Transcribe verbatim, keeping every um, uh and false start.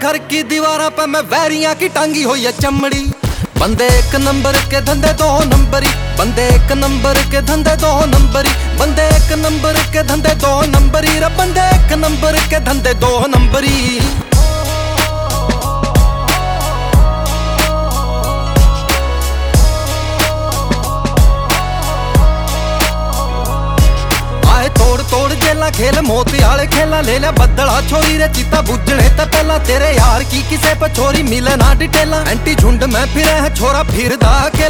घर की दीवारों पे मैं वैरियां की टांगी हुई है चमड़ी। बंदे एक नंबर के धंधे दो नंबरी, बंदे एक नंबर के धंधे दो नंबरी, बंदे एक नंबर के धंधे दो नंबरी रे, बंदे एक नंबर के धंधे दो नंबरी। तोड़ तोड़ जेला खेल मोती आले खेला ले ले बदला छोरी रे चिता बुझने ते पहला तेरे यार की किसे पे छोरी मिले ना डिटेला। एंटी झुंड में फिरे है छोरा फिरदा अकेला।